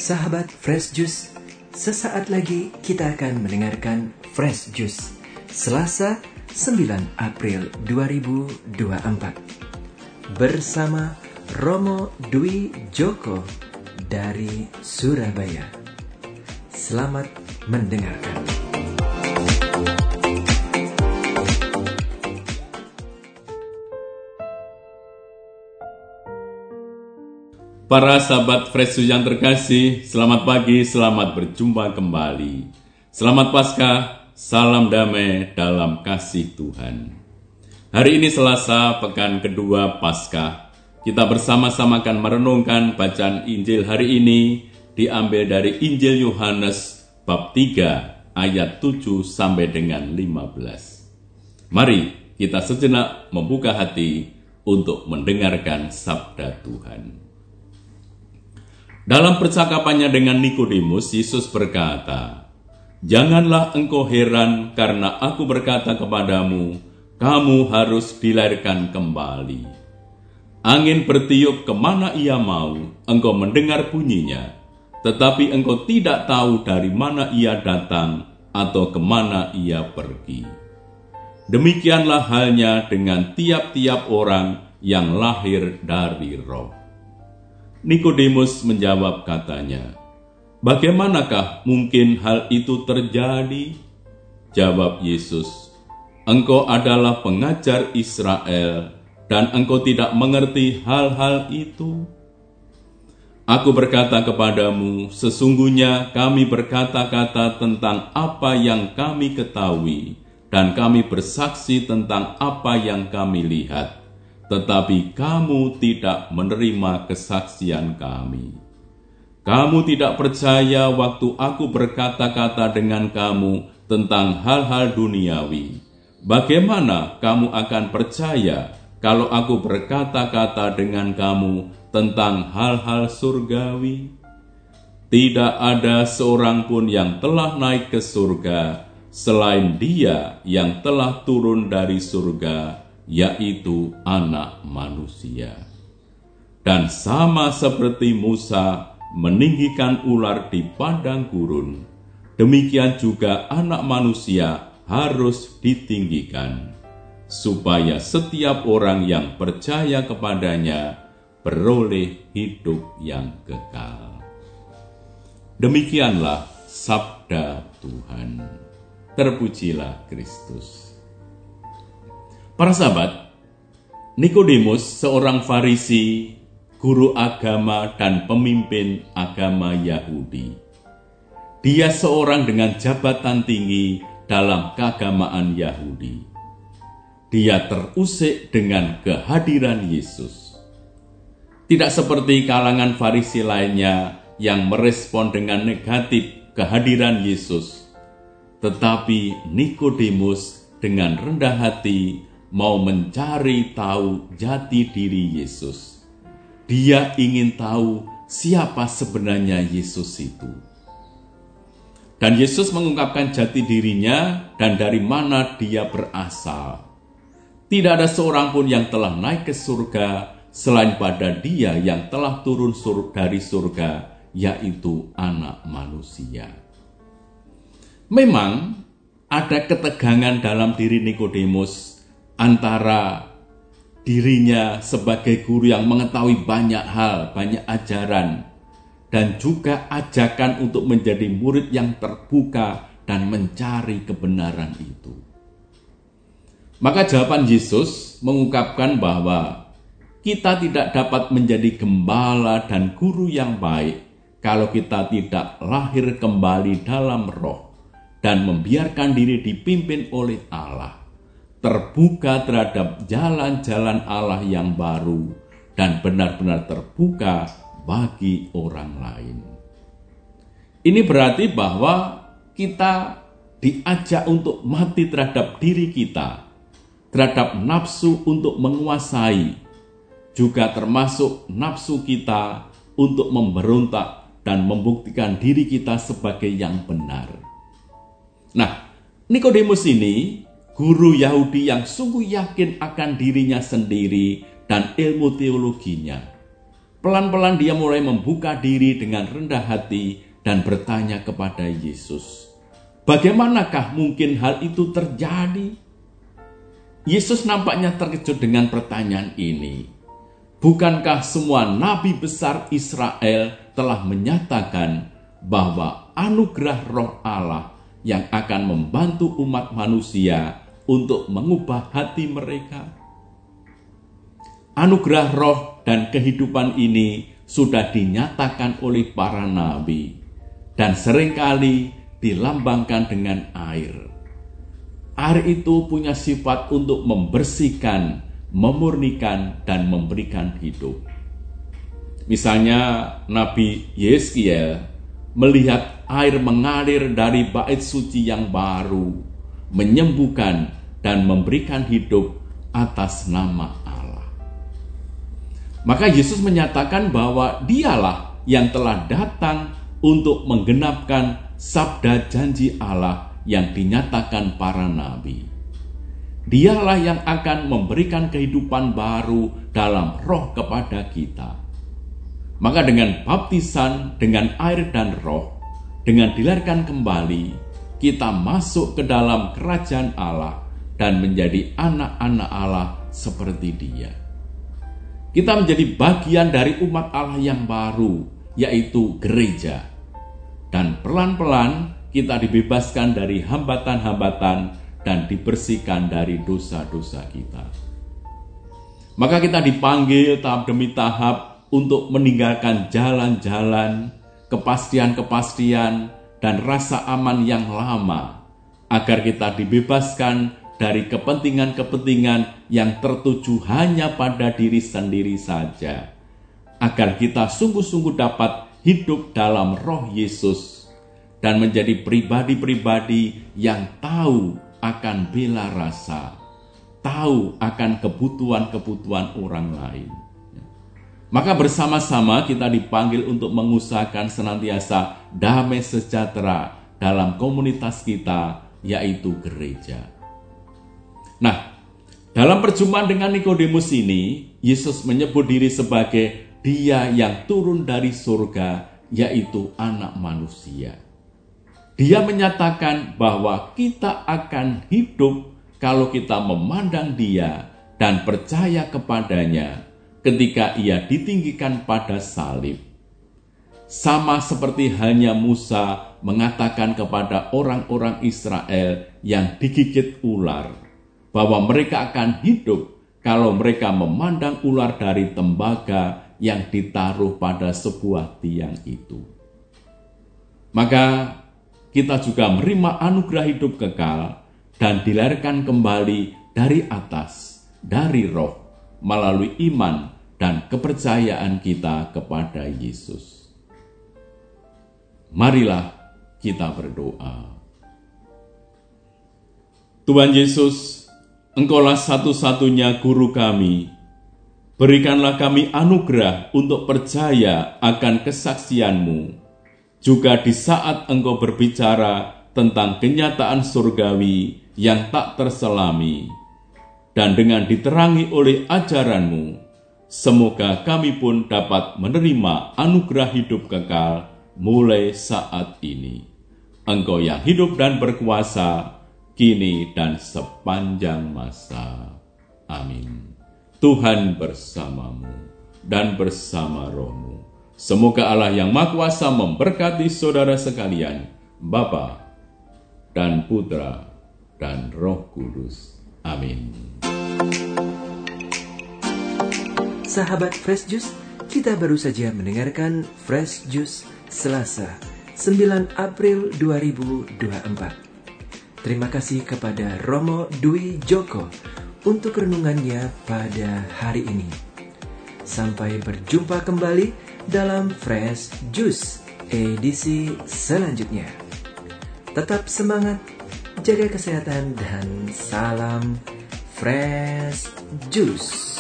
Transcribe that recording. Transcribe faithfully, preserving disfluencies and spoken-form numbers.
Sahabat Fresh Juice, sesaat lagi kita akan mendengarkan Fresh Juice Selasa sembilan April dua ribu dua puluh empat bersama Romo Dwi Joko dari Surabaya. Selamat mendengarkan. Para sahabat Fresh Juice yang terkasih, selamat pagi, selamat berjumpa kembali. Selamat Paskah, salam damai dalam kasih Tuhan. Hari ini Selasa, pekan kedua Paskah. Kita bersama-sama akan merenungkan bacaan Injil hari ini, diambil dari Injil Yohanes bab tiga ayat tujuh sampai dengan lima belas. Mari kita sejenak membuka hati untuk mendengarkan sabda Tuhan. Dalam percakapannya dengan Nikodemus, Yesus berkata, "Janganlah engkau heran karena aku berkata kepadamu, kamu harus dilahirkan kembali. Angin bertiup kemana ia mau, engkau mendengar bunyinya, tetapi engkau tidak tahu dari mana ia datang atau kemana ia pergi. Demikianlah halnya dengan tiap-tiap orang yang lahir dari Roh." Nikodemus menjawab katanya, "Bagaimanakah mungkin hal itu terjadi?" Jawab Yesus, "Engkau adalah pengajar Israel dan engkau tidak mengerti hal-hal itu? Aku berkata kepadamu, sesungguhnya kami berkata-kata tentang apa yang kami ketahui dan kami bersaksi tentang apa yang kami lihat. Tetapi kamu tidak menerima kesaksian kami. Kamu tidak percaya waktu aku berkata-kata dengan kamu tentang hal-hal duniawi. Bagaimana kamu akan percaya kalau aku berkata-kata dengan kamu tentang hal-hal surgawi? Tidak ada seorang pun yang telah naik ke surga selain Dia yang telah turun dari surga, yaitu Anak Manusia. Dan sama seperti Musa meninggikan ular di padang gurun, demikian juga Anak Manusia harus ditinggikan, supaya setiap orang yang percaya kepadanya beroleh hidup yang kekal." Demikianlah sabda Tuhan. Terpujilah Kristus. Para sahabat, Nikodemus seorang Farisi, guru agama dan pemimpin agama Yahudi. Dia seorang dengan jabatan tinggi dalam keagamaan Yahudi. Dia terusik dengan kehadiran Yesus. Tidak seperti kalangan Farisi lainnya yang merespon dengan negatif kehadiran Yesus, tetapi Nikodemus dengan rendah hati mau mencari tahu jati diri Yesus. Dia ingin tahu siapa sebenarnya Yesus itu. Dan Yesus mengungkapkan jati dirinya dan dari mana dia berasal. Tidak ada seorang pun yang telah naik ke surga selain pada Dia yang telah turun sur- dari surga, yaitu Anak Manusia. Memang ada ketegangan dalam diri Nikodemus antara dirinya sebagai guru yang mengetahui banyak hal, banyak ajaran, dan juga ajakan untuk menjadi murid yang terbuka dan mencari kebenaran itu. Maka jawaban Yesus mengungkapkan bahwa kita tidak dapat menjadi gembala dan guru yang baik kalau kita tidak lahir kembali dalam Roh dan membiarkan diri dipimpin oleh Allah, terbuka terhadap jalan-jalan Allah yang baru, dan benar-benar terbuka bagi orang lain. Ini berarti bahwa kita diajak untuk mati terhadap diri kita, terhadap nafsu untuk menguasai, juga termasuk nafsu kita untuk memberontak dan membuktikan diri kita sebagai yang benar. Nah, Nikodemus ini guru Yahudi yang sungguh yakin akan dirinya sendiri dan ilmu teologinya. pelan-pelan dia mulai membuka diri dengan rendah hati dan bertanya kepada Yesus, bagaimanakah mungkin hal itu terjadi? Yesus nampaknya terkejut dengan pertanyaan ini. Bukankah semua nabi besar Israel telah menyatakan bahwa anugerah Roh Allah yang akan membantu umat manusia untuk mengubah hati mereka? Anugerah roh dan kehidupan ini sudah dinyatakan oleh para nabi dan seringkali dilambangkan dengan air. Air itu punya sifat untuk membersihkan, memurnikan, dan memberikan hidup. Misalnya Nabi Yeskiel melihat air mengalir dari bait suci yang baru, menyembuhkan dan memberikan hidup atas nama Allah. Maka Yesus menyatakan bahwa dialah yang telah datang untuk menggenapkan sabda janji Allah yang dinyatakan para nabi. Dialah yang akan memberikan kehidupan baru dalam roh kepada kita. Maka dengan baptisan, dengan air dan roh, dengan dilahirkan kembali, kita masuk ke dalam kerajaan Allah dan menjadi anak-anak Allah seperti Dia. Kita menjadi bagian dari umat Allah yang baru, yaitu gereja. Dan pelan-pelan kita dibebaskan dari hambatan-hambatan dan dibersihkan dari dosa-dosa kita. Maka kita dipanggil tahap demi tahap untuk meninggalkan jalan-jalan, kepastian-kepastian, dan rasa aman yang lama, agar kita dibebaskan dari kepentingan-kepentingan yang tertuju hanya pada diri sendiri saja, agar kita sungguh-sungguh dapat hidup dalam roh Yesus dan menjadi pribadi-pribadi yang tahu akan bela rasa, tahu akan kebutuhan-kebutuhan orang lain. Maka bersama-sama kita dipanggil untuk mengusahakan senantiasa damai sejahtera dalam komunitas kita, yaitu gereja. Nah, dalam perjumpaan dengan Nikodemus ini, Yesus menyebut diri sebagai Dia yang turun dari surga, yaitu Anak Manusia. Dia menyatakan bahwa kita akan hidup kalau kita memandang Dia dan percaya kepadanya ketika Ia ditinggikan pada salib. Sama seperti halnya Musa mengatakan kepada orang-orang Israel yang digigit ular, bahwa mereka akan hidup kalau mereka memandang ular dari tembaga yang ditaruh pada sebuah tiang itu. Maka kita juga menerima anugerah hidup kekal dan dilahirkan kembali dari atas, dari roh, melalui iman dan kepercayaan kita kepada Yesus. Marilah kita berdoa. Tuhan Yesus, Engkaulah satu-satunya guru kami. Berikanlah kami anugerah untuk percaya akan kesaksian-Mu, juga di saat Engkau berbicara tentang kenyataan surgawi yang tak terselami, dan dengan diterangi oleh ajaran-Mu, semoga kami pun dapat menerima anugerah hidup kekal mulai saat ini. Engkau yang hidup dan berkuasa, kini dan sepanjang masa. Amin. Tuhan bersamamu dan bersama rohmu. Semoga Allah yang Maha Kuasa memberkati saudara sekalian, Bapa dan Putra dan Roh Kudus. Amin. Sahabat Fresh Juice, kita baru saja mendengarkan Fresh Juice Selasa, sembilan April dua ribu dua puluh empat. Terima kasih kepada Romo Dwi Joko untuk renungannya pada hari ini. Sampai berjumpa kembali dalam Fresh Juice edisi selanjutnya. Tetap semangat, jaga kesehatan, dan salam Fresh Juice.